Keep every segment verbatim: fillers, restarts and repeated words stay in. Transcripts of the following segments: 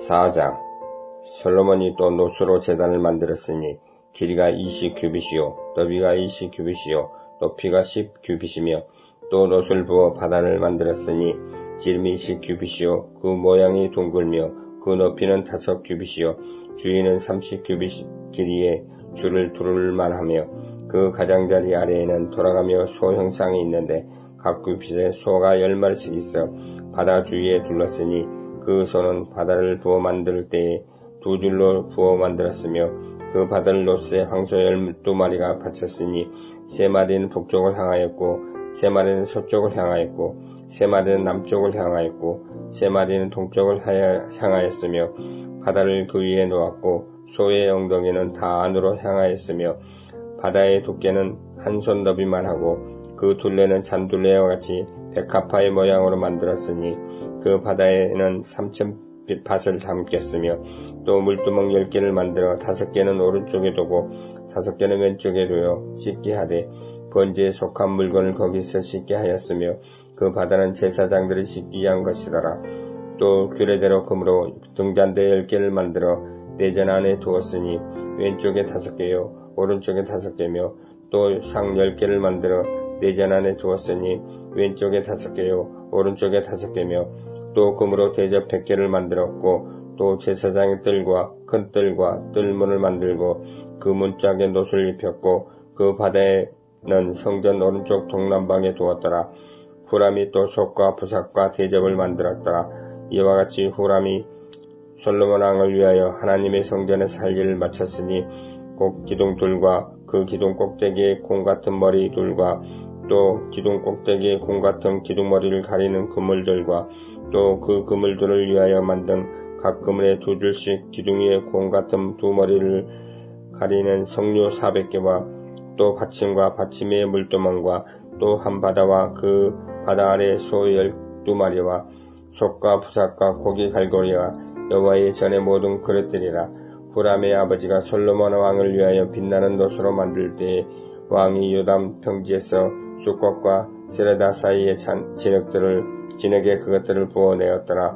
사 장. 솔로몬이 또 노수로 제단을 만들었으니 길이가 이십 규빗이요 너비가 이십 규빗이요 높이가 십 규빗이며 또 노수를 부어 바다를 만들었으니 지름이 이십 규빗이요 그 모양이 둥글며 그 높이는 다섯 규빗이요 주위는 삼십 규빗 길이에 줄을 두를 만하며 그 가장자리 아래에는 돌아가며 소 형상이 있는데 각 규빗에 소가 열 마리씩 있어 바다 주위에 둘렀으니 그 소는 바다를 부어 만들 때에 두 줄로 부어 만들었으며 그 바다를 노스에 황소 열두 마리가 바쳤으니 세 마리는 북쪽을 향하였고 세 마리는 서쪽을 향하였고 세 마리는 남쪽을 향하였고 세 마리는 동쪽을 향하였으며 바다를 그 위에 놓았고 소의 엉덩이는 다 안으로 향하였으며 바다의 두께는 한 손 너비만 하고 그 둘레는 잔둘레와 같이 백합화의 모양으로 만들었으니 그 바다에는 삼천 밭을 담겠으며 또 물두멍 열 개를 만들어 다섯 개는 오른쪽에 두고 다섯 개는 왼쪽에 두어 씻게 하되 번제에 속한 물건을 거기서 씻게 하였으며 그 바다는 제사장들이 씻기 위한 것이더라. 또 규례대로 금으로 등잔대 열 개를 만들어 내전 안에 두었으니 왼쪽에 다섯 개요 오른쪽에 다섯 개며 또 상 열 개를 만들어 내전 안에 두었으니 왼쪽에 다섯 개요 오른쪽에 다섯 개며 또 금으로 대접 백 개를 만들었고 또 제사장의 뜰과 큰 뜰과 뜰문을 만들고 그 문짝에 놋을 입혔고 그 바다에는 성전 오른쪽 동남방에 두었더라. 후람이 또 솥과 부삭과 대접을 만들었더라. 이와 같이 후람이 솔로몬 왕을 위하여 하나님의 성전에서 할 일을 마쳤으니 꼭 기둥둘과 그 기둥 꼭대기에 공 같은 머리 둘과 또 기둥 꼭대기에 공 같은 기둥머리를 가리는 그물들과 또 그 그물들을 위하여 만든 각 그물에 두 줄씩 기둥 위에 공 같은 두 머리를 가리는 석류 사백 개와 또 받침과 받침 위에 물두멍과 또 한 바다와 그 바다 아래 소 열두 마리와 솥과 부삭과 고기 갈고리와 여호와의 전의 모든 그릇들이라. 후람의 아버지가 솔로몬 왕을 위하여 빛나는 노수로 만들 때에 왕이 요담 평지에서 수컷과 세레다 사이의 진흙들을 진흙에 그것들을 부어내었더라.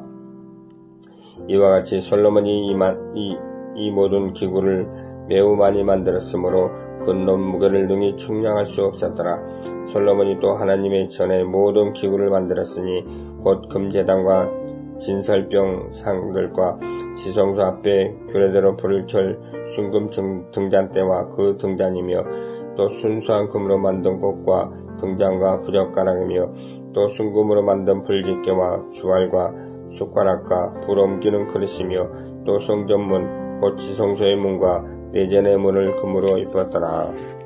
이와 같이 솔로몬이 이, 이, 이 모든 기구를 매우 많이 만들었으므로 근놈 무게를 능히 측량할 수 없었더라. 솔로몬이 또 하나님의 전에 모든 기구를 만들었으니 곧 금제단과 진설병 상들과 지성소 앞에 규례대로 불을 켤 순금 등잔대와 그 등잔이며 또 순수한 금으로 만든 꽃과 등잔과 부젓가락이며 또 순금으로 만든 불집게와 주알과 숟가락과 불 옮기는 그릇이며 또 성전문 곧 지성소의 문과 내전의 문을 금으로 입었더라.